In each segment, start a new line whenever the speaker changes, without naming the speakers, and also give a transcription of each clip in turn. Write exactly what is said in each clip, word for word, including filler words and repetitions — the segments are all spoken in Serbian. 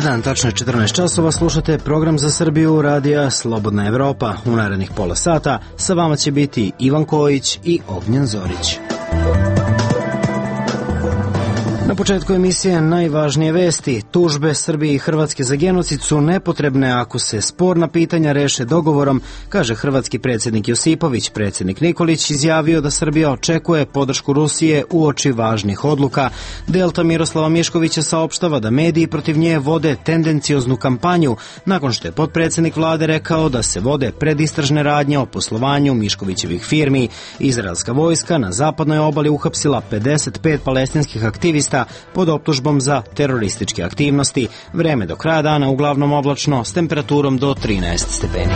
Dobar dan, tačno je četrnaest časova, slušate program za Srbiju radija Slobodna Evropa. U narednih pola sata sa vama će biti Ivan Kojić i Ognjen Zorić. Na početku emisije najvažnije vesti. Tužbe Srbije i Hrvatske za genocid su nepotrebne ako se sporna pitanja reše dogovorom, kaže hrvatski predsjednik Josipović. Predsjednik Nikolić izjavio da Srbija očekuje podršku Rusije uoči važnih odluka. Delta Miroslava Miškovića saopštava da mediji protiv nje vode tendencioznu kampanju, nakon što je potpredsjednik vlade rekao da se vode predistražne radnje o poslovanju Miškovićevih firmi. Izraelska vojska na zapadnoj obali uhapsila pedeset pet palestinskih aktivista pod optužbom za terorističke aktivnosti. Vreme do kraja dana uglavnom oblačno s temperaturom do trinaest stepeni.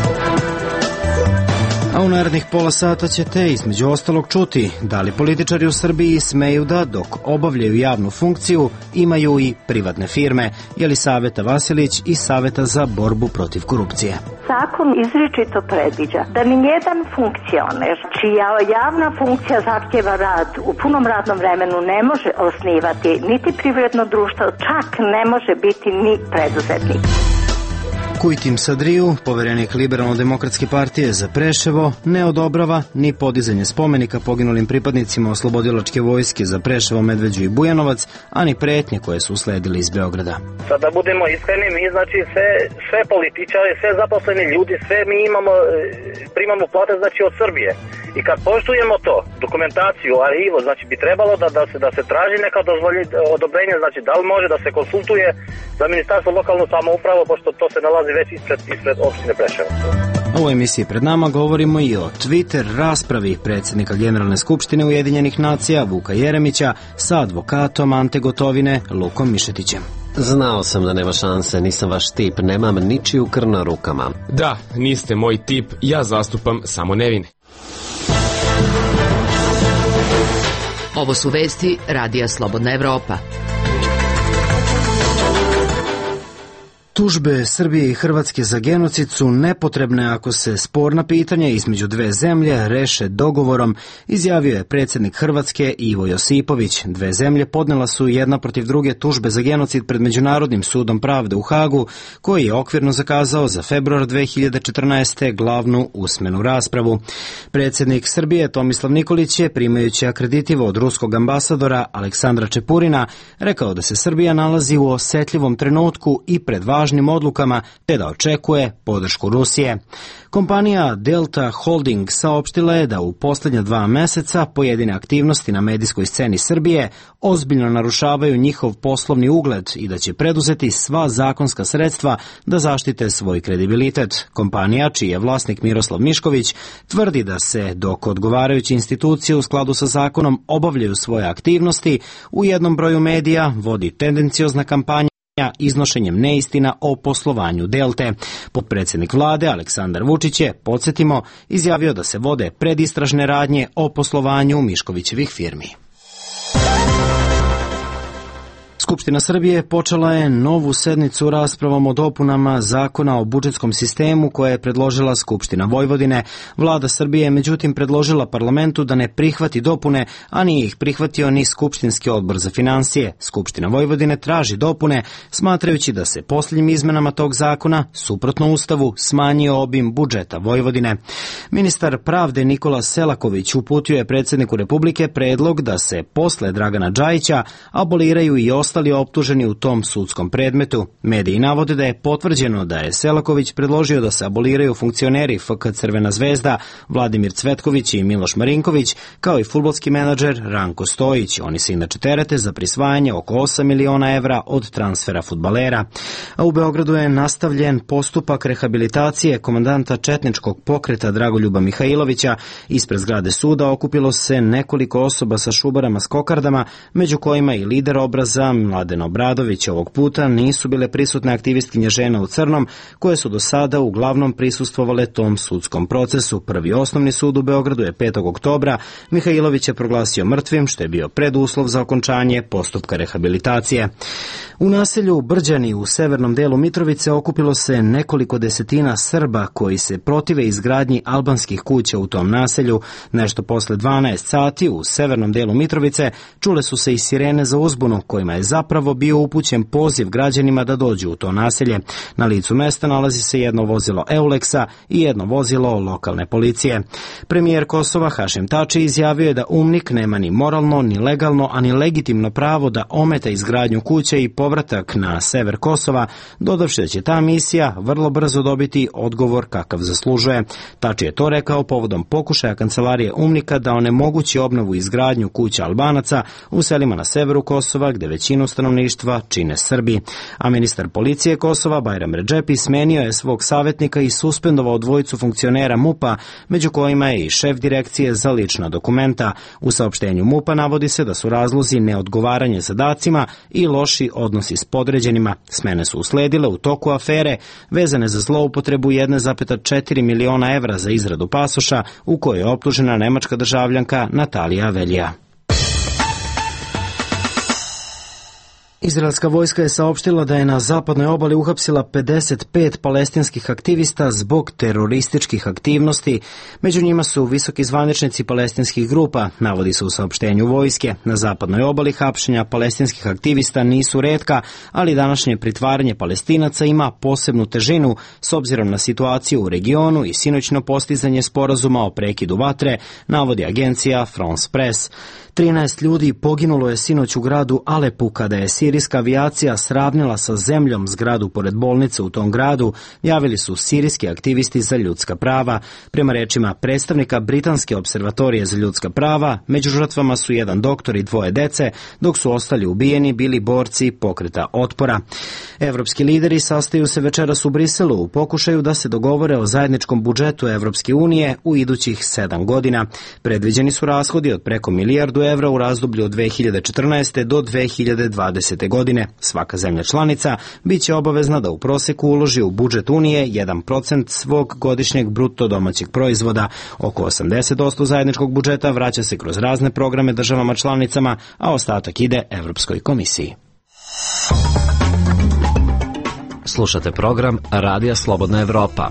A u narednih pola sata ćete između ostalog čuti da li političari u Srbiji smeju da, dok obavljaju javnu funkciju, imaju i privatne firme. Jelisaveta Vasilić iz Saveta za borbu protiv korupcije.
Zakon izričito predviđa da ni jedan funkcioner čija javna funkcija zahtjeva rad u punom radnom vremenu ne može osnivati niti privredno društvo, čak ne može biti ni preduzetnik.
Kujtim Sadriju, poverenik Liberalno-demokratske partije za Preševo, ne odobrava ni podizanje spomenika poginulim pripadnicima oslobodilačke vojske za Preševo, Medveđu i Bujanovac, ani pretnje koje su usledili iz Beograda.
Sad da budemo iskreni, mi znači sve, sve političari, sve zaposleni ljudi, sve mi imamo, primamo plate znači od Srbije. I kad poštujemo to, dokumentaciju, arhivu, znači bi trebalo da, da, se, da se traži neka dozvolje, odobrenje, znači da li može da se konsultuje za Ministarstvo lokalnu samoupravu, pošto to se nalazi već ispred, ispred opštine Preševo.
U emisiji pred nama govorimo i o Twitter raspravi predsjednika Generalne skupštine Ujedinjenih nacija Vuka Jeremića sa advokatom Ante Gotovine Lukom Mišetićem.
Znao sam da nema šanse, nisam vaš tip, nemam ničiju krv na rukama.
Da, niste moj tip, ja zastupam samo nevine.
Ovo su vesti radija Slobodna Evropa.
Tužbe Srbije i Hrvatske za genocid su nepotrebne ako se sporna pitanja između dve zemlje reše dogovorom, izjavio je predsjednik Hrvatske Ivo Josipović. Dve zemlje podnela su jedna protiv druge tužbe za genocid pred Međunarodnim sudom pravde u Hagu, koji je okvirno zakazao za februar dve hiljade četrnaeste. glavnu usmenu raspravu. Predsjednik Srbije Tomislav Nikolić je, primajući akreditivo od ruskog ambasadora Aleksandra Čepurina, rekao da se Srbija nalazi u osetljivom trenutku i pred važnim odlukama, te da očekuje podršku Rusije. Kompanija Delta Holding saopštila je da u posljednja dva meseca pojedine aktivnosti na medijskoj sceni Srbije ozbiljno narušavaju njihov poslovni ugled i da će preduzeti sva zakonska sredstva da zaštite svoj kredibilitet. Kompanija, čiji je vlasnik Miroslav Mišković, tvrdi da se, dok odgovarajuće institucije u skladu sa zakonom obavljaju svoje aktivnosti, u jednom broju medija vodi tendenciozna kampanja iznošenjem neistina o poslovanju Delte. Potpredsjednik vlade Aleksandar Vučić je, podsjetimo, izjavio da se vode predistražne radnje o poslovanju Miškovićevih firmi. Skupština Srbije počela je novu sednicu raspravom o dopunama Zakona o budžetskom sistemu koje je predložila Skupština Vojvodine. Vlada Srbije je međutim predložila parlamentu da ne prihvati dopune, a nije ih prihvatio ni Skupštinski odbor za finansije. Skupština Vojvodine traži dopune, smatrajući da se posljednjim izmenama tog zakona, suprotno Ustavu, smanjio obim budžeta Vojvodine. Ministar pravde Nikola Selaković uputio je predsjedniku Republike predlog da se posle Dragana Džajića aboliraju i ostali optuženi u tom sudskom predmetu. Mediji navode da je potvrđeno da je Selaković predložio da se aboliraju funkcioneri F K Crvena zvezda Vladimir Cvetković i Miloš Marinković, kao i fudbalski menadžer Ranko Stojić. Oni se inače terete za prisvajanje oko osam miliona evra od transfera fudbalera. A u Beogradu je nastavljen postupak rehabilitacije komandanta četničkog pokreta Dragoljuba Mihajlovića. Ispred zgrade suda okupilo se nekoliko osoba sa šubarama s kokardama, među kojima i lider obraza Mladen Obradović. Ovog puta nisu bile prisutne aktivistkinje žena u crnom, koje su do sada uglavnom prisustvovale tom sudskom procesu. Prvi osnovni sud u Beogradu je petog oktobra Mihajlovića proglasio mrtvim, što je bio preduslov za okončanje postupka rehabilitacije. U naselju Brđani u severnom delu Mitrovice okupilo se nekoliko desetina Srba koji se protive izgradnji albanskih kuća u tom naselju. Nešto posle dvanaest sati u severnom delu Mitrovice čule su se i sirene za uzbunu, kojima je zapravo bio upućen poziv građanima da dođu u to naselje. Na licu mesta nalazi se jedno vozilo Euleksa i jedno vozilo lokalne policije. Premijer Kosova Hašim Tači izjavio je da UMNIK nema ni moralno, ni legalno, a ni legitimno pravo da ometa izgradnju kuće i povratak na sever Kosova, dodavši da će ta misija vrlo brzo dobiti odgovor kakav zaslužuje. Tači je to rekao povodom pokušaja kancelarije UMNIK-a da onemogući obnovu i izgradnju kuća Albanaca u selima na severu Kosova, gde većinu stanovništva čine Srbi. A ministar policije Kosova Bajram Redžepi smenio je svog savjetnika i suspendovao dvojicu funkcionera MUP-a, među kojima je i šef direkcije za lična dokumenta. U saopštenju MUP-a navodi se da su razlozi neodgovaranje zadacima i loši odnosi s podređenima. Smene su usledile u toku afere vezane za zloupotrebu jedna zarez četiri miliona evra za izradu pasoša u kojoj je optužena nemačka državljanka Natalija Velija. Izraelska vojska je saopštila da je na zapadnoj obali uhapsila pedeset pet palestinskih aktivista zbog terorističkih aktivnosti. Među njima su visoki zvaničnici palestinskih grupa, navodi se u saopštenju vojske. Na zapadnoj obali hapšenja palestinskih aktivista nisu retka, ali današnje pritvaranje Palestinaca ima posebnu težinu s obzirom na situaciju u regionu i sinoćno postizanje sporazuma o prekidu vatre, navodi agencija France Press. trinaest ljudi poginulo je sinoć u gradu Alepu kada je sirijska avijacija sravnila sa zemljom zgradu pored bolnice u tom gradu, javili su sirijski aktivisti za ljudska prava. Prema rečima predstavnika Britanske observatorije za ljudska prava, među žrtvama su jedan doktor i dvoje dece, dok su ostali ubijeni bili borci pokreta otpora. Evropski lideri sastaju se večeras u Briselu u pokušaju da se dogovore o zajedničkom budžetu Evropske unije u idućih sedam godina. Predviđeni su rashodi od preko milijardu evra u razdoblju od dve hiljade četrnaeste. do dve hiljade dvadesete. godine. Svaka zemlja članica biće obavezna da u proseku uloži u budžet Unije jedan procent svog godišnjeg bruto domaćeg proizvoda. Oko osamdeset posto zajedničkog budžeta vraća se kroz razne programe državama članicama, a ostatak ide Evropskoj komisiji.
Slušate program Radija Slobodna Evropa.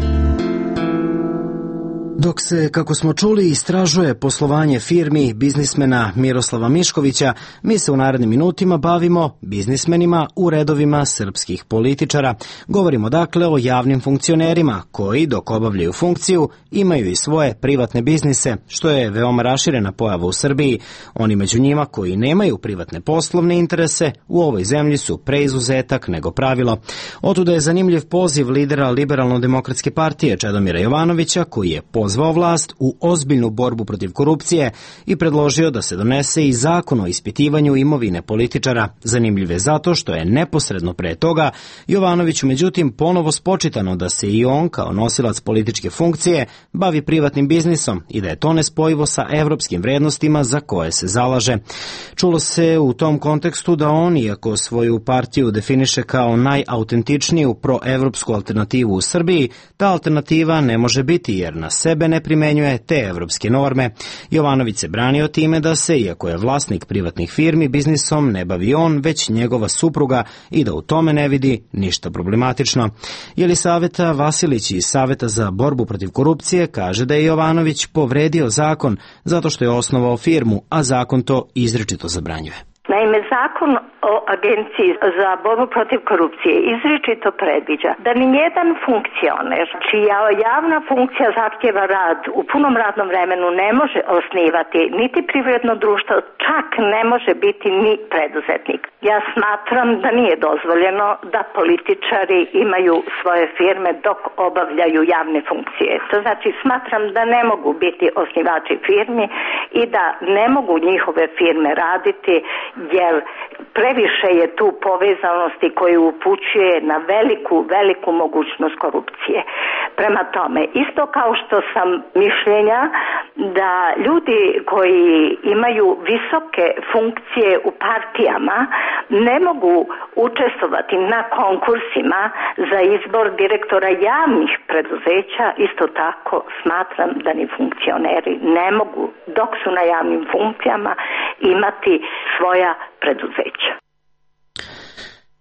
Dok se, kako smo čuli, istražuje poslovanje firmi biznismena Miroslava Miškovića, mi se u narednim minutima bavimo biznismenima u redovima srpskih političara. Govorimo dakle o javnim funkcionerima koji, dok obavljaju funkciju, imaju i svoje privatne biznise, što je veoma raširena pojava u Srbiji. Oni među njima koji nemaju privatne poslovne interese u ovoj zemlji su preizuzetak nego pravilo. Otuda je zanimljiv poziv lidera Liberalno-demokratske partije Čedomira Jovanovića, koji je pozvao vlast u ozbiljnu borbu protiv korupcije i predložio da se donese i zakon o ispitivanju imovine političara. Zanimljiv je zato što je neposredno pre toga Jovanoviću međutim ponovo spočitano da se i on kao nosilac političke funkcije bavi privatnim biznisom i da je to nespojivo sa evropskim vrednostima za koje se zalaže. Čulo se u tom kontekstu da on, iako svoju partiju definiše kao najautentičniju proevropsku alternativu u Srbiji, ta alternativa ne može biti jer na sebe ne primenjuje te evropske norme. Jovanović se branio time da se, iako je vlasnik privatnih firmi, biznisom ne bavi on, već njegova supruga i da u tome ne vidi ništa problematično. Jelisaveta Vasilić iz Saveta za borbu protiv korupcije kaže da je Jovanović povredio zakon zato što je osnovao firmu, a zakon to izričito zabranjuje.
Naime, zakon o Agenciji za borbu protiv korupcije izričito predviđa da nijedan funkcioner čija javna funkcija zahtjeva rad u punom radnom vremenu ne može osnivati niti privredno društvo, čak ne može biti ni preduzetnik. Ja smatram da nije dozvoljeno da političari imaju svoje firme dok obavljaju javne funkcije. To znači smatram da ne mogu biti osnivači firmi i da ne mogu njihove firme raditi jer previše je tu povezanosti koju upućuje na veliku, veliku mogućnost korupcije. Prema tome, isto kao što sam mišljenja da ljudi koji imaju visoke funkcije u partijama ne mogu učestvovati na konkursima za izbor direktora javnih preduzeća, isto tako smatram da ni funkcioneri ne mogu, dok su na javnim funkcijama, imati svoja preduzeća.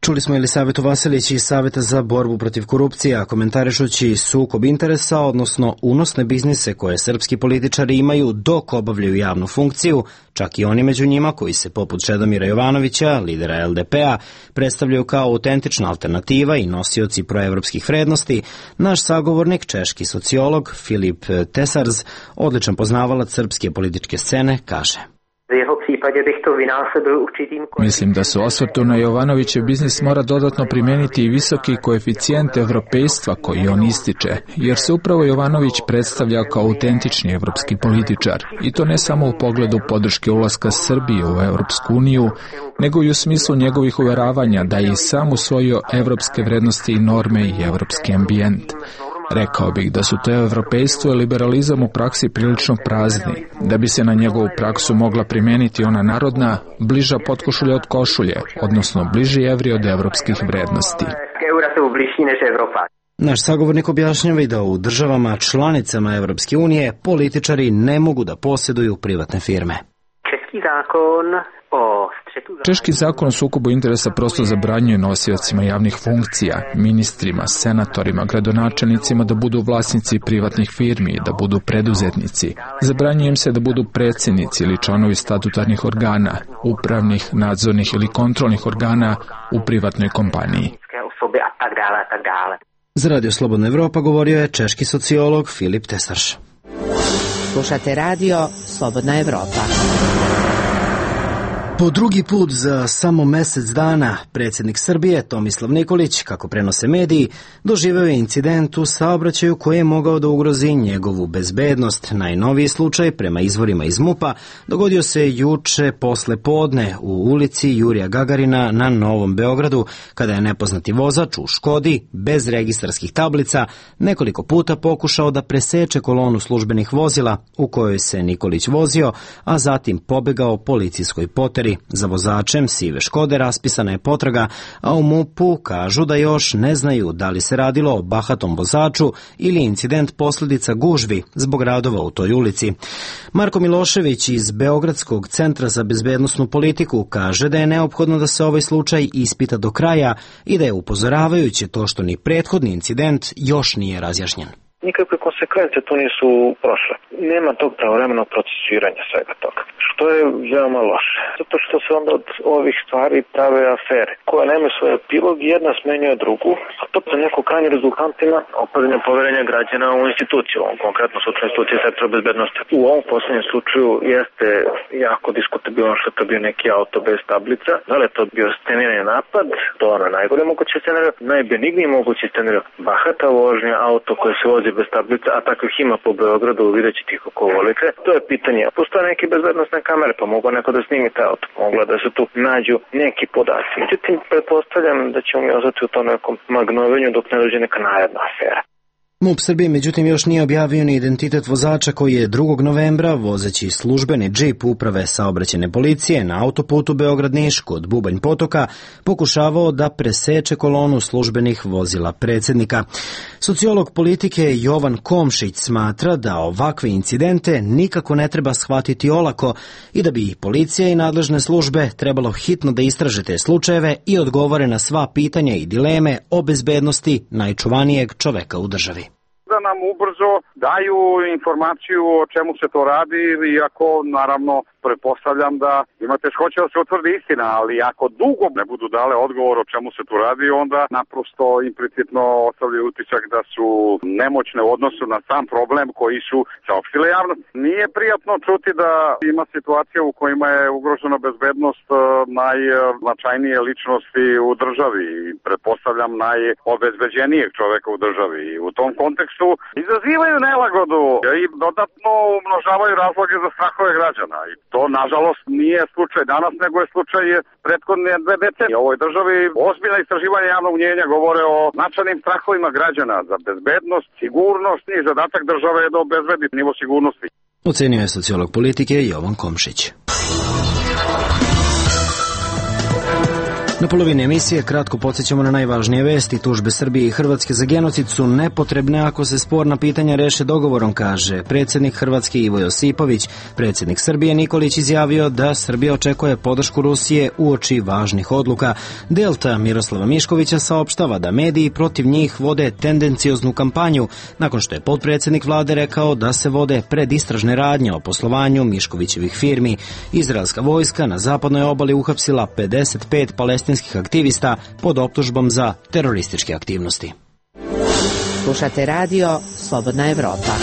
Čuli smo Elisavetu Vasilić iz Saveta za borbu protiv korupcije, a komentarišući sukob interesa, odnosno unosne biznise koje srpski političari imaju dok obavljaju javnu funkciju, čak i oni među njima koji se poput Čedomira Jovanovića, lidera el de pe a, predstavljaju kao autentična alternativa i nosioci proevropskih vrednosti, naš sagovornik, češki sociolog Filip Tesarz, odličan poznavalac srpske političke scene, kaže:
Mislim da se u osvrtu na Jovanovićev biznis mora dodatno primijeniti i visoki koeficijent evropejstva koji on ističe, jer se upravo Jovanović predstavlja kao autentični evropski političar, i to ne samo u pogledu podrške ulaska Srbije u Evropsku uniju, nego i u smislu njegovih uveravanja da je i sam usvojio evropske vrednosti i norme i evropski ambijent. Rekao bih da su to evropejstvo i liberalizam u praksi prilično prazni, da bi se na njegovu praksu mogla primijeniti ona narodna, bliža potkošulja od košulje, odnosno bliži evri od evropskih vrednosti.
Naš sagovornik objašnjava i da u državama članicama Evropske unije političari ne mogu da posjeduju privatne firme.
Češki zakon o sukobu interesa prosto zabranjuje nosiocima javnih funkcija, ministrima, senatorima, gradonačelnicima da budu vlasnici privatnih firmi, da budu preduzetnici. Zabranjuje im se da budu predsjednici ili članovi statutarnih organa, upravnih, nadzornih ili kontrolnih organa u privatnoj kompaniji.
Za Radio Slobodna Evropa govorio je češki sociolog Filip Tesarz.
Slušate Radio Slobodna Evropa.
Po drugi put za samo mesec dana predsjednik Srbije Tomislav Nikolić, kako prenose mediji, doživeo je incident u saobraćaju koji je mogao da ugrozi njegovu bezbednost. Najnoviji slučaj, prema izvorima iz MUP-a, dogodio se juče posle podne u ulici Jurija Gagarina na Novom Beogradu, kada je nepoznati vozač u Škodi, bez registarskih tablica, nekoliko puta pokušao da preseče kolonu službenih vozila u kojoj se Nikolić vozio, a zatim pobegao policijskoj poteri. Za vozačem sive Škode raspisana je potraga, a u MUP-u kažu da još ne znaju da li se radilo o bahatom vozaču ili incident posljedica gužvi zbog radova u toj ulici. Marko Milošević iz Beogradskog centra za bezbednosnu politiku kaže da je neophodno da se ovaj slučaj ispita do kraja i da je upozoravajuće to što ni prethodni incident još nije razjašnjen.
Nikakve konsekvence tu nisu prošle. Nema tog pravovremenog procesuiranja svega toga, što je veoma loše. Zato što se onda od ovih stvari prave afere, koja nema svoj epilog i jedna smenjuje drugu, a to po neko krajnje rezultantima opadanja poverenja građana u instituciju, u ovom konkretnom slučaju institucije sektora bezbednosti. U ovom poslednjem slučaju jeste jako diskutabilno što je to bio neki auto bez tablica, da li je to bio scenirani napad, to je ono najgore moguće scenariju, najbenigniji mogući scenariju, bahata vožnja, auto koje se vozi bez tablica, a takvih ima po Beogradu, vidjet ćete ih oko ulice. To je pitanje. Postoje neke bezbednostne kamere, pa mogu neko da snimi taj auto, mogla da se tu nađu neki podaci. Međutim, pretpostavljam da ćemo mi ostati u tom nekom magnovenju dok ne dođe neka naredna afera.
MUP Srbije međutim još nije objavio ni identitet vozača koji je drugog novembra, vozeći službeni džip uprave saobraćajne policije na autoputu Beograd-Niš kod Bubanj Potoka, pokušavao da preseče kolonu službenih vozila predsjednika. Sociolog politike Jovan Komšić smatra da ovakve incidente nikako ne treba shvatiti olako i da bi policija i nadležne službe trebalo hitno da istraže te slučajeve i odgovore na sva pitanja i dileme o bezbednosti najčuvanijeg čoveka u državi.
Da nam ubrzo daju informaciju o čemu se to radi, iako naravno pretpostavljam da ima teškoće da se utvrdi istina, ali ako dugo ne budu dale odgovor o čemu se tu radi, onda naprosto implicitno ostavljaju utisak da su nemoćne u odnosu na sam problem koji su saopštile javnosti. Nije prijatno čuti da ima situacija u kojima je ugrožena bezbednost najznačajnije ličnosti u državi i pretpostavljam najobezbeđenijeg čoveka u državi. I u tom kontekstu izazivaju nelagodu i dodatno umnožavaju razloge za strahove građana. I to, nažalost, nije slučaj danas, nego je slučaj prethodne dve decenije. U ovoj državi ozbiljna istraživanja javnog mnjenja govore o značajnim strahovima građana za bezbednost, sigurnost i zadatak države je da obezbedi nivo sigurnosti.
Ocenio je sociolog politike Jovan Komšić. Na polovini emisije kratko podsjećamo na najvažnije vesti. Tužbe Srbije i Hrvatske za genocid su nepotrebne ako se sporna pitanja reše dogovorom, kaže predsjednik Hrvatske Ivo Josipović. Predsjednik Srbije Nikolić izjavio da Srbija očekuje podršku Rusije uoči važnih odluka. Delta Miroslava Miškovića saopštava da mediji protiv njih vode tendencioznu kampanju, nakon što je potpredsjednik vlade rekao da se vode predistražne radnje o poslovanju Miškovićevih firmi. Izraelska vojska na zapadnoj obali uhapsila pedeset pet palestinskih aktivista pod optužbom za terorističke aktivnosti.
Slušate radio Slobodna Evropa.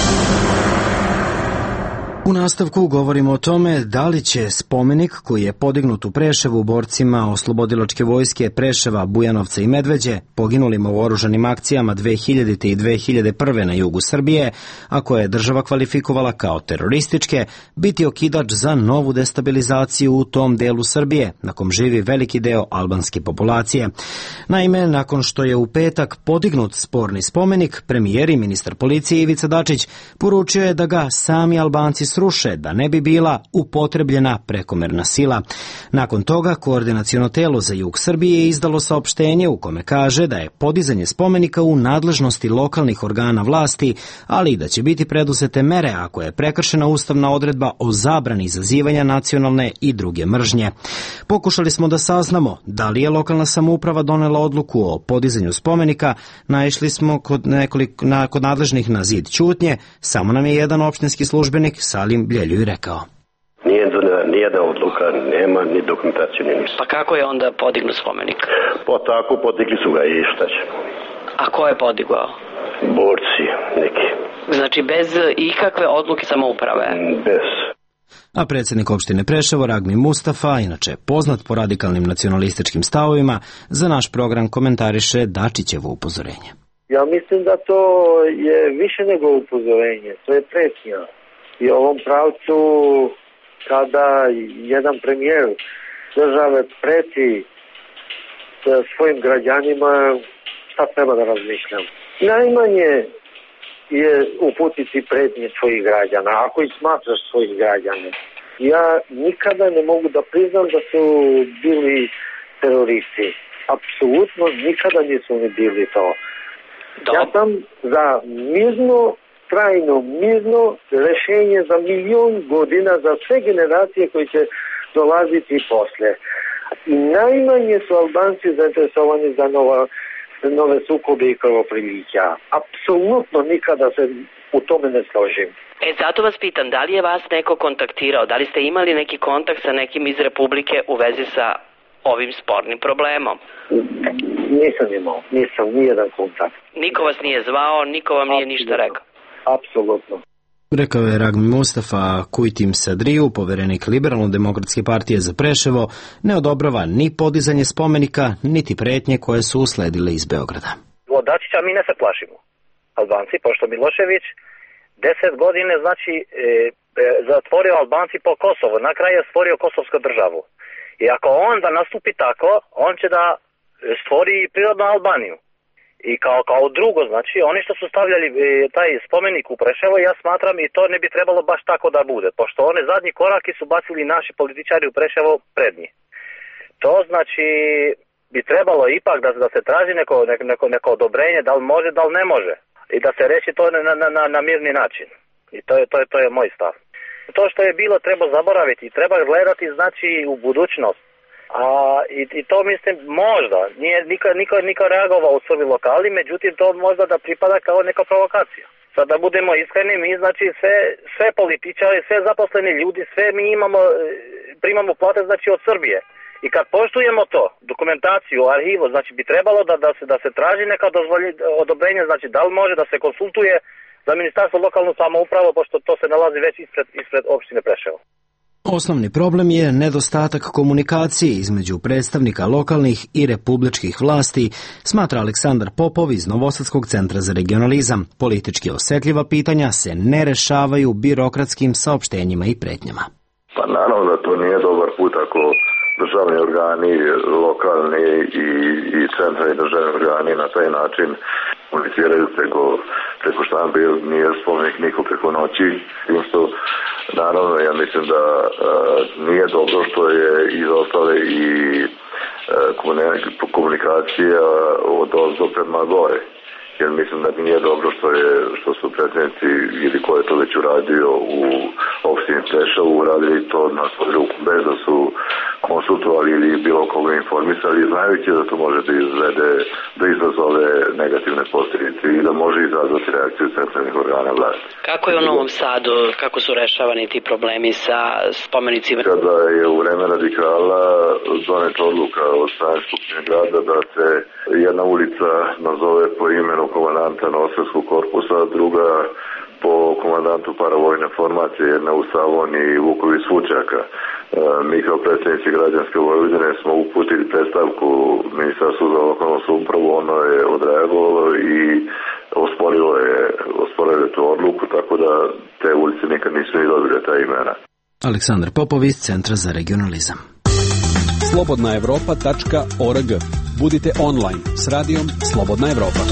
U nastavku govorimo o tome da li će spomenik koji je podignut u Preševu borcima oslobodilačke vojske Preševa, Bujanovca i Medveđe, poginulima u oružanim akcijama dve hiljadite i dve hiljade prve na jugu Srbije, a koje je država kvalifikovala kao terorističke, biti okidač za novu destabilizaciju u tom delu Srbije, na kom živi veliki deo albanske populacije. Naime, nakon što je u petak podignut sporni spomenik, premijer i ministar policije Ivica Dačić poručio je da ga sami Albanci sruše, da ne bi bila upotrebljena prekomerna sila. Nakon toga, koordinaciono telo za jug Srbije je izdalo saopštenje u kome kaže da je podizanje spomenika u nadležnosti lokalnih organa vlasti, ali i da će biti preduzete mere ako je prekršena ustavna odredba o zabrani izazivanja nacionalne i druge mržnje. Pokušali smo da saznamo da li je lokalna samouprava donela odluku o podizanju spomenika, naišli smo kod, nekoliko, na, kod nadležnih na zid ćutnje, samo nam je jedan opštinski službenik Salim Bljeljuj rekao.
Nije nijedna odluka, nema ni dokumentaciju, ni ništa.
Pa kako je onda podignut spomenik?
Pa tako podigli su ga i šta će.
A ko je podigao?
Borci neki.
Znači bez ikakve odluke samouprave?
Bez.
A predsjednik opštine Preševo Ragmi Mustafa, inače poznat po radikalnim nacionalističkim stavovima, za naš program komentariše Dačićevo upozorenje.
Ja mislim da to je više nego upozorenje, to je pretnja. I u ovom pravcu kada jedan premijer države preti svojim građanima, šta treba da razmišljam? Najmanje je uputiti pretnje svojih građana, ako ih smatraš svojih građana. Ja nikada ne mogu da priznam da su bili teroristi. Apsolutno nikada nisu ni bili to. Da. Ja sam za mirno, trajno mirno rešenje za milion godina za sve generacije koje će dolaziti posle. I najmanje su Albanci zainteresovani za nova, nove sukobe i krvoprilića. Apsolutno nikada se u tome ne složim.
E, zato vas pitam, da li je vas neko kontaktirao, da li ste imali neki kontakt sa nekim iz Republike u vezi sa ovim spornim problemom?
Nisam imao, nisam nijedan kontakt.
Niko vas nije zvao, niko vam nije ništa rekao?
Apsolutno.
Rekao je Ragmi Mustafa. Kujtim Sadriju, poverenik Liberalno-demokratske partije za Preševo, ne odobrava ni podizanje spomenika, niti pretnje koje su usledile iz Beograda.
Od Dačića mi ne se plašimo, Albanci, pošto Milošević deset godine znači e, e, zatvorio Albanci po Kosovo, na kraju je stvorio kosovsku državu. I ako on da nastupi tako, on će da stvori prirodnu Albaniju. I kao, kao drugo, znači, oni što su stavljali e, taj spomenik u Preševo, ja smatram i to ne bi trebalo baš tako da bude, pošto one zadnji koraki su bacili naši političari u Preševo prednji. To znači bi trebalo ipak da, da se traži neko, neko, neko odobrenje, da li može, da li ne može. I da se reši to na, na, na, na mirni način. I to je, to je, to je moj stav. To što je bilo treba zaboraviti i treba gledati znači u budućnost. A i, i to mislim možda, nije niko, niko, niko reagovao u Srbi lokali, međutim to možda da pripada kao neka provokacija. Sad da budemo iskreni, mi znači sve, sve političari, sve zaposleni ljudi, sve mi imamo, primamo plate znači od Srbije. I kad poštujemo to, dokumentaciju, arhivu, znači bi trebalo da, da, se, da se traži neka dozvolje, odobrenje, znači da li može da se konsultuje za ministarstvo lokalnu samoupravu, pošto to se nalazi već ispred, ispred opštine Preševo.
Osnovni problem je nedostatak komunikacije između predstavnika lokalnih i republičkih vlasti, smatra Aleksandar Popov iz Novosadskog centra za regionalizam. Politički osetljiva pitanja se ne rešavaju birokratskim saopštenjima i pretnjama.
Pa naravno da to nije dobar put ako državni organi, lokalni i, i centralni državni organi na taj način komuniciraju preko, preko štampe, nije spomenik niko preko noći. Što, naravno, ja mislim da a, nije dobro što je izostale i komunikacija od ozdo prema gore. Jer mislim da nije dobro što je što su predsjednici ili ko je to već uradio u opštini Preševo uradili to na svoju ruku bez da su konsultovali ili bilo koga informisali, znajući da to može da izvede, da izazove negativne posljedice i da može izazvati reakciju centralnih organa vlasti.
Kako je u Novom Sadu, kako su rešavani ti problemi sa spomenicima?
Kada je u vreme radikala doneta odluka od strane Skupštine grada da se jedna ulica nazove po imenu komandanta Nosarskog korpusa, druga po komandantu paravojne formacije, jedna u Savoniji i Vukovi Svučaka. Mi kao predsjednici građanske Vojvodine smo uputili predstavku Ministarstvu za lokalnu samoupravu, ono je odreagovalo i osporilo je, osporilo je tu odluku, tako da te ulice nikad nisu ni dobile ta imena.
Aleksandar Popović, Centra za regionalizam.
slobodna evropa tačka org. Budite online s radijom Slobodna Evropa.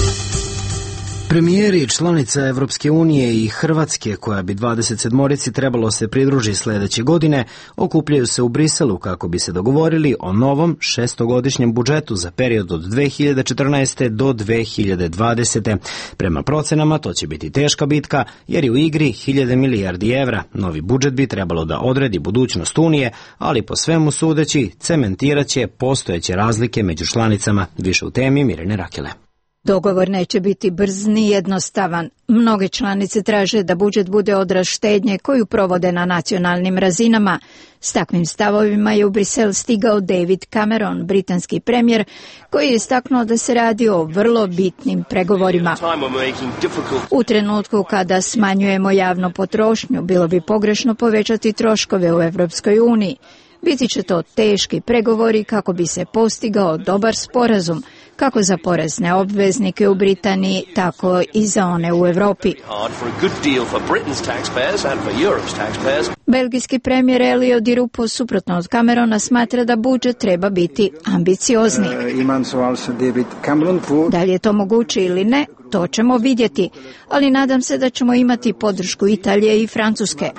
Premijeri članica Evropske unije i Hrvatske, koja bi dvadeset sedmorici trebalo se pridruži sljedeće godine, okupljaju se u Briselu kako bi se dogovorili o novom šestogodišnjem budžetu za period od dve hiljade četrnaeste. do dve hiljade dvadesete. Prema procenama to će biti teška bitka jer je u igri hiljade milijardi evra. Novi budžet bi trebalo da odredi budućnost Unije, ali po svemu sudeći cementiraće postojeće razlike među članicama. Više u temi Mirjane Rakele.
Dogovor neće biti brz ni jednostavan. Mnoge članice traže da budžet bude odraz štednje koju provode na nacionalnim razinama. S takvim stavovima je u Brisel stigao David Cameron, britanski premijer, koji je istaknuo da se radi o vrlo bitnim pregovorima. U trenutku kada smanjujemo javnu potrošnju, bilo bi pogrešno povećati troškove u Evropskoj uniji. Biti će to teški pregovori kako bi se postigao dobar sporazum, kako za porezne obveznike u Britaniji, tako i za one u Europi. Belgijski premijer Elio Di Rupo, suprotno od Camerona, smatra da budžet treba biti ambiciozni. Da li je to moguće ili ne, to ćemo vidjeti, ali nadam se da ćemo imati podršku Italije i Francuske.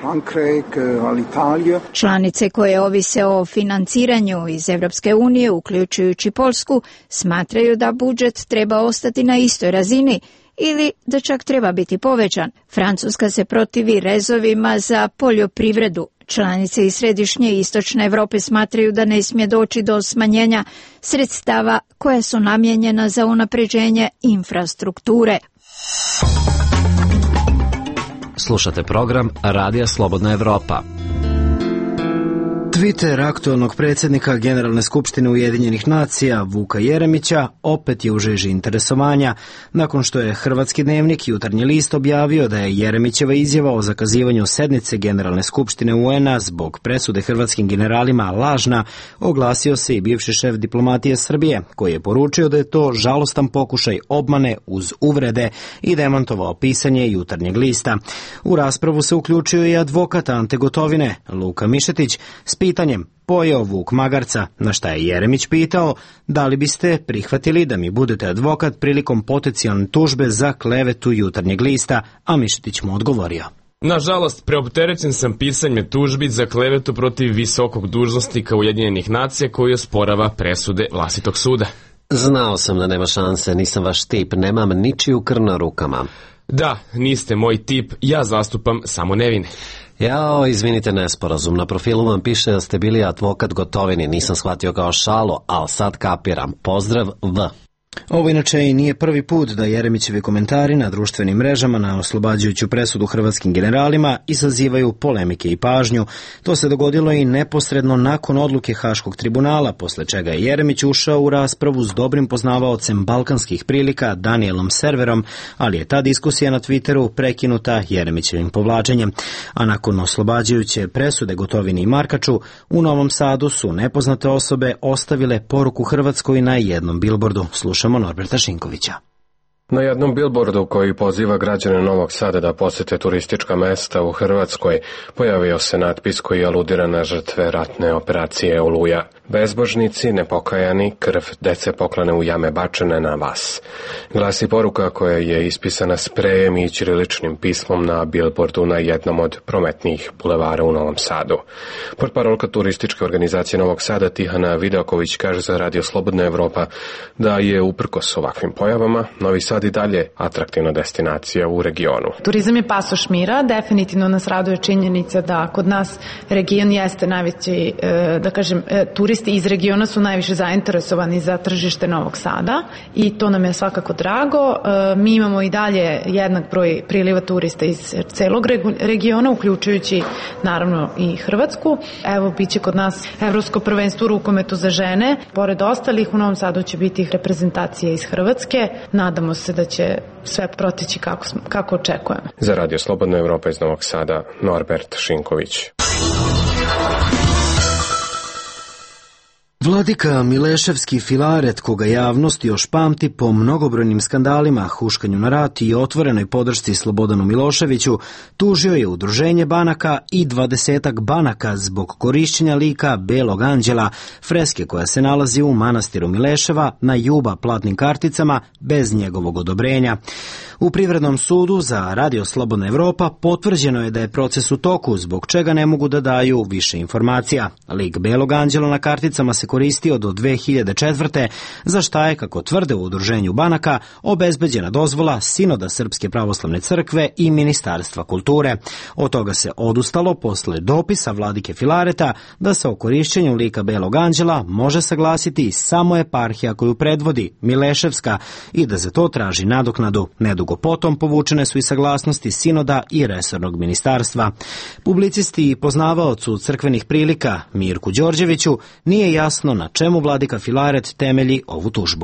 Članice koje ovise o financiranju iz Evropske unije, uključujući Poljsku, smatraju da budžet treba ostati na istoj razini ili da čak treba biti povećan. Francuska se protivi rezovima za poljoprivredu. Članice iz središnje i istočne Evrope smatraju da ne smije doći do smanjenja sredstava koja su namijenjena za unapređenje infrastrukture.
Slušate program Radija Slobodna Evropa.
Twitter aktualnog predsjednika Generalne skupštine Ujedinjenih nacija Vuka Jeremića opet je u žeži interesovanja nakon što je Hrvatski dnevnik Jutarnji list objavio da je Jeremićeva izjava o zakazivanju sednice Generalne skupštine U N A zbog presude hrvatskim generalima lažna. Oglasio se i bivši šef diplomatije Srbije, koji je poručio da je to žalostan pokušaj obmane uz uvrede i demantovao pisanje Jutarnjeg lista. U raspravu se uključio i advokat Ante Gotovine, Luka Mišetić, s pitanjem pojeo vuk magarca, na šta je Jeremić pitao da li biste prihvatili da mi budete advokat prilikom potencijalne tužbe za klevetu Jutarnjeg lista, a Mišetić mu odgovorio.
Nažalost, preopterećen sam pisanjem tužbi za klevetu protiv visokog dužnosnika Ujedinjenih nacija koji osporava presude vlastitog suda.
Znao sam da nema šanse, nisam vaš tip, nemam ničiju krv na rukama.
Da, niste moj tip, ja zastupam samo nevine.
Jao, izvinite nesporazum, na profilu vam piše da ste bili advokat Gotovini, nisam shvatio kao šalo, ali sad kapiram. Pozdrav, V.
Ovo inače i nije prvi put da Jeremićevi komentari na društvenim mrežama na oslobađajuću presudu hrvatskim generalima izazivaju polemike i pažnju. To se dogodilo i neposredno nakon odluke Haškog tribunala, posle čega je Jeremić ušao u raspravu s dobrim poznavaocem balkanskih prilika Danielom Serverom, ali je ta diskusija na Twitteru prekinuta Jeremićevim povlačenjem. A nakon oslobađajuće presude Gotovini i Markaču, u Novom Sadu su nepoznate osobe ostavile poruku Hrvatskoj na jednom bilbordu. Slušamo Norberta Šinkovića.
Na jednom bilbordu koji poziva građane Novog Sada da posete turistička mesta u Hrvatskoj pojavio se natpis koji aludira na žrtve ratne operacije Oluja. Bezbožnici, nepokajani, krv dece poklane u jame bačene na vas. Glasi poruka koja je ispisana sprejem i ćiriličnim pismom na bilbordu na jednom od prometnijih bulevara u Novom Sadu. Portparolka turističke organizacije Novog Sada Tihana Vidaković kaže za Radio Slobodna Evropa da je uprkos ovakvim pojavama Novi Sad i dalje atraktivna destinacija u regionu.
Turizam je pasoš mira, definitivno nas raduje činjenica da kod nas region jeste najveći, da kažem, turisti iz regiona su najviše zainteresovani za tržište Novog Sada i to nam je svakako drago. Mi imamo i dalje jednak broj priliva turista iz celog regiona, uključujući naravno i Hrvatsku. Evo, bit će kod nas Evropsko prvenstvo u rukometu za žene. Pored ostalih, u Novom Sadu će biti reprezentacije iz Hrvatske. Nadamo se da će sve proteći kako, kako očekujemo.
Za Radio Slobodna Evropa iz Novog Sada, Norbert Šinković.
Vladika Mileševski Filaret, koga javnost još pamti po mnogobrojnim skandalima, huškanju na rat i otvorenoj podršci Slobodanu Miloševiću, tužio je udruženje banaka i dvadesetak banaka zbog korišćenja lika Belog anđela, freske koja se nalazi u manastiru Mileševa na Juba platnim karticama bez njegovog odobrenja. U Privrednom sudu za Radio Slobodna Evropa potvrđeno je da je proces u toku, zbog čega ne mogu da daju više informacija. Lik Belog anđela na karticama se koristio do dve hiljade četvrte. za šta je, kako tvrde u udruženju banaka, obezbeđena dozvola Sinoda Srpske pravoslavne crkve i Ministarstva kulture. Od toga se odustalo posle dopisa vladike Filareta da se o korišćenju lika Belog anđela može saglasiti samo eparhija koju predvodi Mileševska i da za to traži nadoknadu. Nedugo potom povučene su i saglasnosti Sinoda i resornog ministarstva. Publicisti i poznavaocu crkvenih prilika Mirku Đorđeviću nije jasno na čemu vladika Filaret temelji ovu tužbu.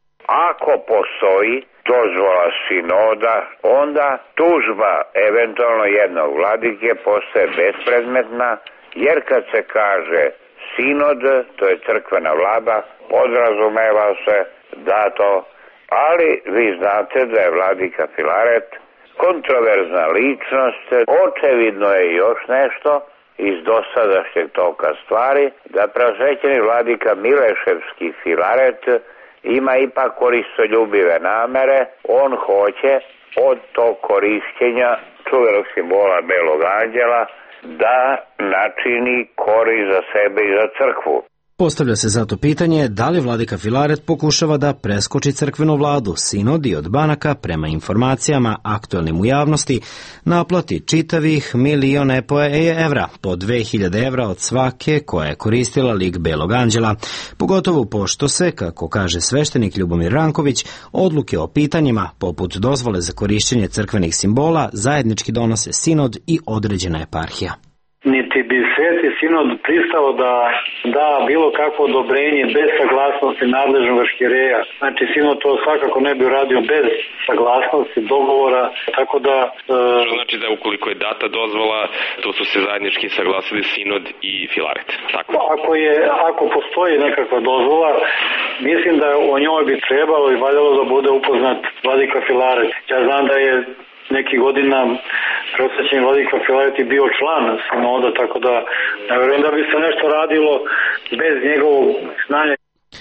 Ako postoji dozvola Sinoda, onda tužba eventualno jednog vladike postaje bespredmetna, jer kad se kaže Sinod, to je crkvena vlada, podrazumeva se da to, ali vi znate da je vladika Filaret kontroverzna ličnost. Očevidno je još nešto iz dosadašnjeg toka stvari, da preosvećeni vladika Mileševski Filaret ima ipak koristoljubive namere. On hoće od tog korišćenja čuvenog simbola Belog anđela da načini korist za sebe i za crkvu.
Postavlja se zato pitanje da li vladika Filaret pokušava da preskoči crkvenu vladu. Sinod i od banaka, prema informacijama aktuelnim u javnosti, naplati čitavih milion e po evra, po dve hiljade evra od svake koja je koristila lik Belog anđela. Pogotovo pošto se, kako kaže sveštenik Ljubomir Ranković, odluke o pitanjima, poput dozvole za korišćenje crkvenih simbola, zajednički donose Sinod i određena eparhija.
Niti bi Sveti Sinod pristao da da bilo kakvo odobrenje bez saglasnosti nadležnog arhijereja. Znači, Sinod to svakako ne bi uradio bez saglasnosti, dogovora, tako da...
E... Znači da ukoliko je data dozvola, to su se zajednički saglasili Sinod i Filaret. Tako.
Ako, je, ako postoji nekakva dozvola, mislim da o njoj bi trebalo i valjalo da bude upoznat vladika Filaret. Ja znam da je neki godina preosvećeni vladika Filaret je bio član Sinoda, tako da ne vjerujem da bi se nešto radilo bez njegovog znanja.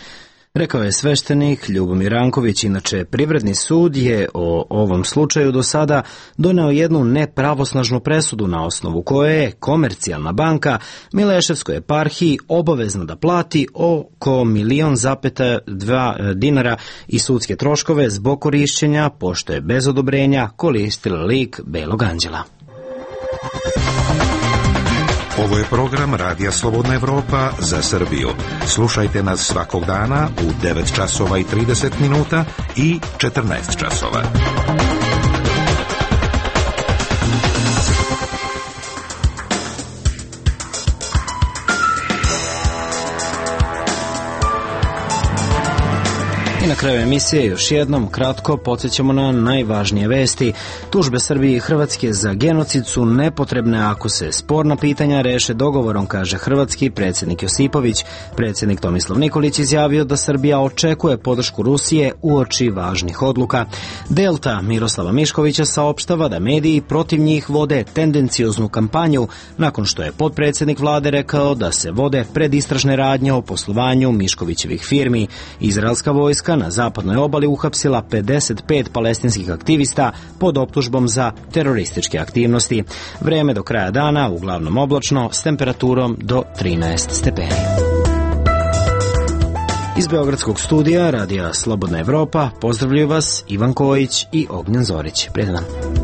Rekao je sveštenik Ljubomir Ranković. Inače, Privredni sud je o ovom slučaju do sada doneo jednu nepravosnažnu presudu na osnovu koje je Komercijalna banka Mileševskoj eparhiji obavezna da plati oko milion zapeta dva dinara i sudske troškove zbog korišćenja, pošto je bez odobrenja koristila lik Belog anđela.
Ovo je program Radija Slobodna Evropa za Srbiju. Slušajte nas svakog dana u devet časova i trideset minuta i četrnaest časova.
I na kraju emisije još jednom kratko podsjećamo na najvažnije vesti. Tužbe Srbije i Hrvatske za genocid su nepotrebne ako se sporna pitanja reše dogovorom, kaže hrvatski predsjednik Josipović. Predsjednik Tomislav Nikolić izjavio da Srbija očekuje podršku Rusije uoči važnih odluka. Delta Miroslava Miškovića saopštava da mediji protiv njih vode tendencioznu kampanju nakon što je potpredsjednik vlade rekao da se vode predistražne radnje o poslovanju Miškovićevih firmi. Izraelska vojska na zapadnoj obali uhapsila pedeset pet palestinskih aktivista pod optužbom za terorističke aktivnosti. Vreme do kraja dana uglavnom oblačno s temperaturom do trinaest stepeni. Iz Beogradskog studija Radija Slobodna Evropa pozdravljaju vas Ivan Kojić i Ognjen Zorić. Prijetan dan.